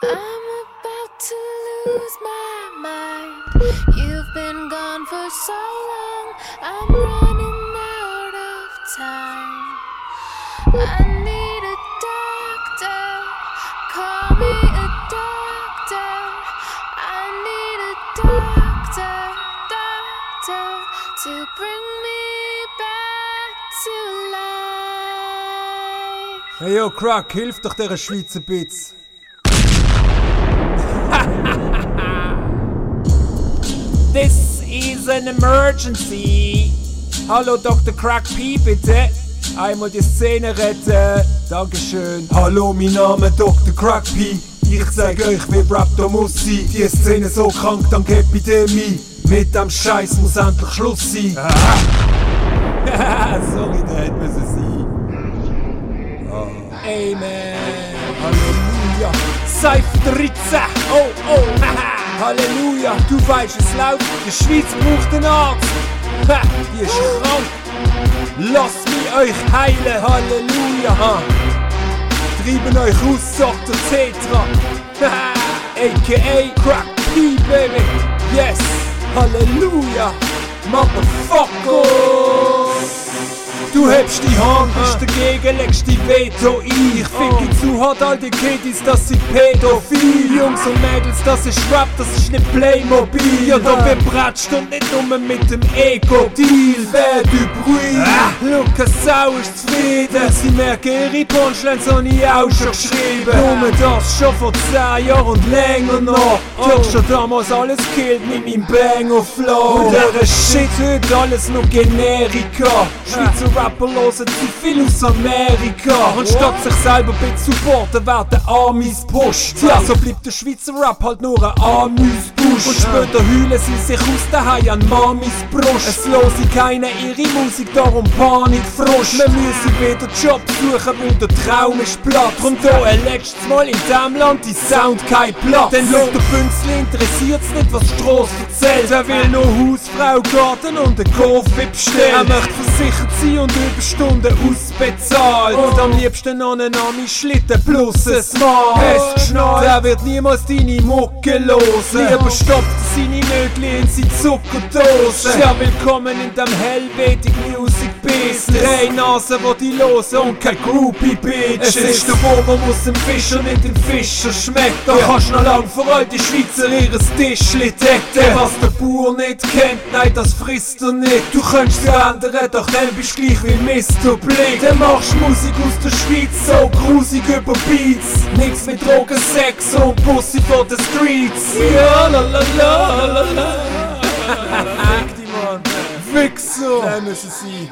I'm about to lose my mind. You've been gone for so long, I'm running out of time. I need a doctor, call me a doctor. I need a doctor, doctor, to bring me back to life. Hey yo, Crack, hilf doch dieser Schweizer Bitz. This is an emergency. Hallo Dr. Crack P, bitte. Einmal die Szene retten. Dankeschön. Hallo, mein Name Dr. Crack P. Ich zeig euch, wie Rap da muss sein. Die Szene so krank, dank Epidemie. Mit dem Scheiß muss endlich Schluss sein. Sorry, der hätte müssen sein. Amen. Halleluja. Seife 13. Oh, oh. Halleluja. Du weißt, es läuft. Die Schweiz braucht einen Arzt. Die ist krank. Lasst mich euch heilen. Halleluja. Treiben euch aus, Dr. Tetra. A.k.a. Crack P, baby. Yes. Halleluja. Motherfuckers. Du hebst die Hand, bist dagegen, legst die Veto ein. Ich fick die zu hart, all die Kiddies, das sind pädophil. Jungs und Mädels, das ist Rap, das ist nicht Playmobil. Ja, da wird bratscht und nicht nur mit dem Ego-Deal. Wer du Bruit, Lukas Sau ist zufrieden. Sie merken, ihre Punchlines habe ich auch schon geschrieben. Nur das schon vor 10 Jahren und länger noch. Doch schon damals alles killt mit meinem Banger-Flow. Und der Shit heute alles noch Generika. Schweizer Rapper hören zu viel aus Amerika. Und statt sich selber zu supporten, werden Amis pusht. Ja, so bleibt der Schweizer Rap halt nur ein Amüs-Busch. Und später heulen sie sich aus daheim an Mamis Brust. Es hören keine ihre Musik, darum Panik, Frost. Wir müssen wieder Job suchen, weil der Traum ist platt. Und da letztes Mal in diesem Land die Sound kein Platz. Denn laut der Bünzli interessiert's nicht, was die Strasse erzählt. Er will nur Hausfrau, Garten und einen Kaffee bestellen. Er möchte versichert sein und Überstunden ausbezahlt. Und am liebsten noch einen Ami-Schlitten plus ein Smart. Hast geschnallt, er wird niemals deine Mucke hören. Lieber stopft er seine Nögel in seine Zuckerdose. Sehr willkommen in dem Helvetic Music Business. 3 Nasen, die die hören und kein Groupie-Bitch. Es ist der Bobo, muss dem Fischer nicht dem Fischer schmeckt. Da kannst du noch lang vor all die Schweizer ihres Tischli decken. Was der Bauer nicht kennt, nein, das frisst er nicht. Du könntest sie ändern, doch dann bist du gleich wie Mr. Blick. Dann machst du Musik aus der Schweiz, so grusig über Beats. Nix mit Drogen, Sex und Pussy vor den Streets. Ja, la la la la la. Fick die Mann. Wichser. Der müssen sie.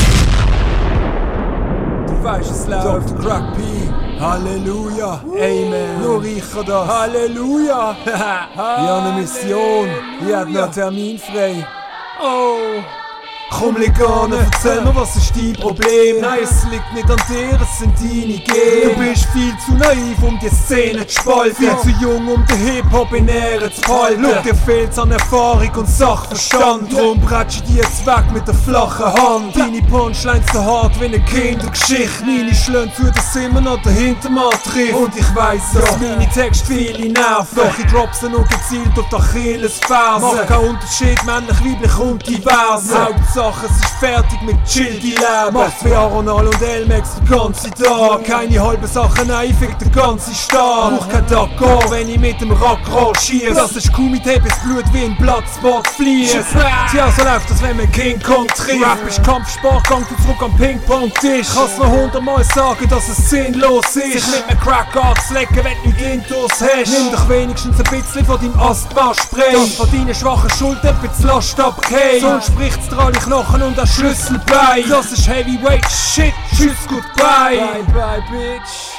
Du weißt, es läuft. Dr. Crack P. Halleluja. Amen. Nur ich kann das. Halleluja. Ich habe eine Mission. Ich habe noch einen Termin frei. Oh. Komm, leg an, erzähl mir, was ist dein Problem? Nein, es liegt nicht an dir, es sind deine Gene. Du bist viel zu naiv, um die Szene zu spalten. Viel zu jung, um den Hip-Hop in Ehre zu behalten. Schau, dir fehlt's an Erfahrung und Sachverstand. Drum bretsch ich dir jetzt weg mit der flachen Hand. Deine Punchlines so hart wie eine Kindergeschichte. Meine schlagen zu, dass immer noch der Hintermann trifft. Und ich weiss, dass meine Texte viele nerven. Doch ich drop sie nur gezielt auf die Achillesferse. Macht keinen Unterschied, männlich, weiblich und divers. Hauptsache, es ist fertig mit chill die Leben. Macht's wie Aronal und Elmex den ganzen Tag. Keine halben Sachen, nein, fick den ganzen Staat. Brauch kein Dakar, wenn ich mit dem Rackrohr schiess. Das ist Kumite, bis Blut wie ein Platzbad fließt. Tja, so läuft das, wenn man King Kong trifft. Rap ist Kampfsport, gang du zurück am Ping-Pong-Tisch. Kannst mir 100-mal sagen, dass es sinnlos ist. Sich mit einem Crack abzulecken, wenn du nicht Intus hast. Nimm doch wenigstens ein bisschen von deinem Asthma-Spray. Das von deinen schwachen Schultern ein bisschen Last abgehen. Sonst spricht's dir alle Knochen und ein Schlüsselbein. Das ist Heavyweight Shit. Tschüss, goodbye. Bye, bye, bitch.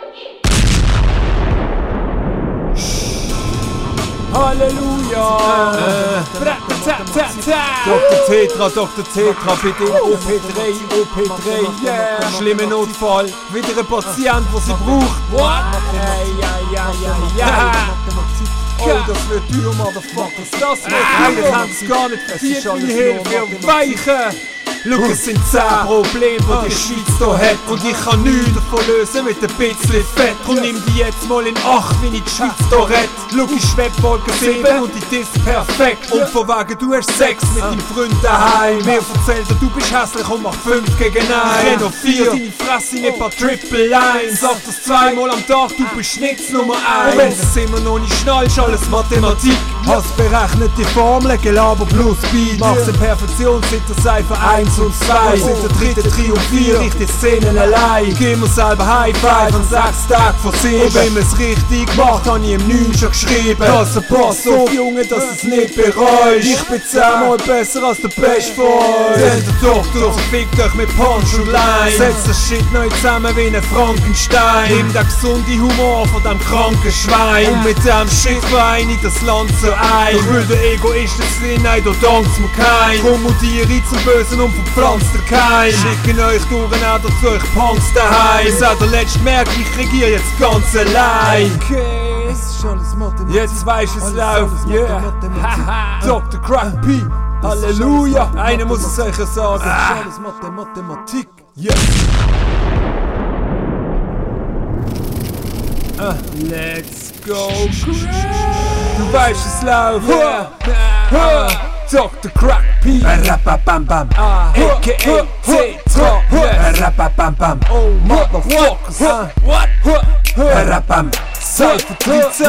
Halleluja. Dr. Tetra, bitte OP3, OP3. Yeah. Schlimmer Notfall. Wieder ein Patient, der sie braucht. What? Ja. Oh, das wird teuer, Motherfuckers. Das wird teuer. Das haben sie gar nicht verdient. Meine Hilfe, Weichen. Schau, es sind 10 Probleme, die die Schweiz hier hat. Und ich kann nichts davon lösen mit ein bisschen Fett. Und nimm die jetzt mal in Acht, wie ich die Schweiz hier rett. Schau, ich schweb Wolke 7 und die ist perfekt. Und von wegen, du hast Sex mit deinem Freund daheim. Mir erzählt er, du bist hässlich und mach 5 gegen 1. Ich renn auf 4, deine Fresse in ein paar Triple Lines. Sag das 2-mal am Tag, du bist Schnitz Nummer 1. Und wenn es immer noch nicht schnallst, alles Mathematik. Hast berechnet die Formeln, Gelaber plus Beat. Mach's in Perfektion, sind das Cypher 1 und 2. Sind der 3., 3 und 4, richtig Szenen allein. Gib mir selber High Five an 6 Tagen vor 7. Und wenn wir's richtig gemacht, hab ich im 9 schon geschrieben. Das ein Pass auf, Junge, dass es nicht bereust. Ich bin 10-mal besser als der Best von euch. Denn der Doktor fickt euch mit Punch und Line. Setzt das Shit neu zusammen wie ein Frankenstein. Nimm den gesunde Humor von dem kranken Schwein. Und mit dem Shit vereine ich das Land so ein. Ich will der Egoisten sein, nein, da dankt's mir kein. Promotiere ich zum Bösen und verpflanzt der Keim. Schicken euch durcheinander zu euch Punks daheim. Seit der letzten merkt, ich regiere jetzt ganz allein. Okay, jetzt weisst es läuft, yeah. Dr. Crack P, Halleluja. Einer muss es euch sagen. Alles Mathematik. Yes. Let's go. Du weißt es läuft, yeah. Dr. Crack P, Rapapambam, a.k.a. Tetra, yes. Rapapambam, Oh, motherfuckers, what? Rapam, Cypher 13.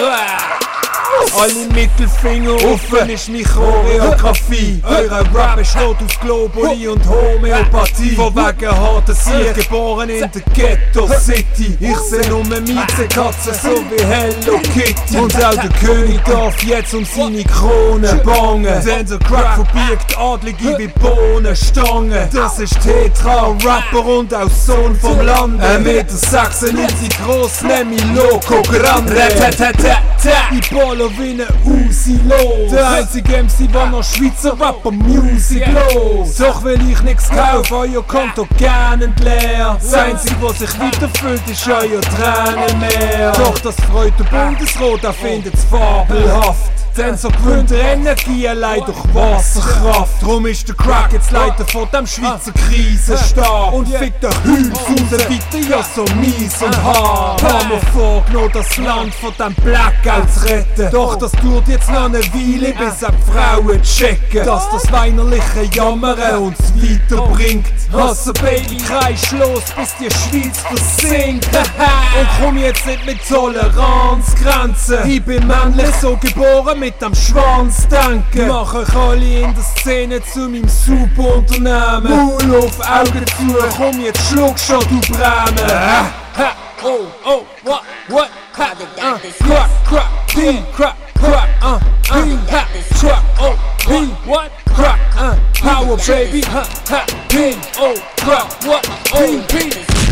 Alle Mittelfinger offen ist mich Choreografie. Eure Rap steht auf Globuli und Homöopathie. Von wegen harten Sieg, geboren in der Ghetto City. Ich seh nur Miezekatzen, so wie Hello Kitty. Und auch der König darf jetzt seine Krone bangen. Denn der Crack verbiegt Adlige wie Bohnenstangen. Das ist Tetra, Rapper und auch Sohn vom Land. 1,96 Meter groß, nämlich Loco Grande. Ich baller wie ne Uzi los. Der einzige MC, der noch Schweizer Rapper Music los. Doch will ich nix kaufen, euer Konto gern entleert. Das einzige, was sich weiterfüllt, ist euer Tränenmeer. Doch das freut der Bundesrat, er findet's fabelhaft. Denn so gewinnt er Energie allein durch Wasserkraft. Drum ist der Crack jetzt Leiter von dem Schweizer Krisenstab. Und fickt der Hüls raus, weiter ja so mies und hart. Haben wir vorgenommen, das Land von dem Blackout zu retten. Doch das dauert jetzt noch eine Weile, bis auch die Frauen checken, dass das weinerliche Jammern uns weiterbringt. Also Baby, kreisch los, bis die Schweiz versinkt. Und komm jetzt nicht mit Toleranzgrenzen. Ich bin männlich so geboren, mit dem Schwanz denken. Mach euch alle in der Szene zu meinem Superunternehmen. Maul auf, Augen zu, komm jetzt schluck schon, du Bremen. Oh, what, crack, P, crack, P, crack, oh, P, what, crack, power baby, P, oh, crack, what, oh, P.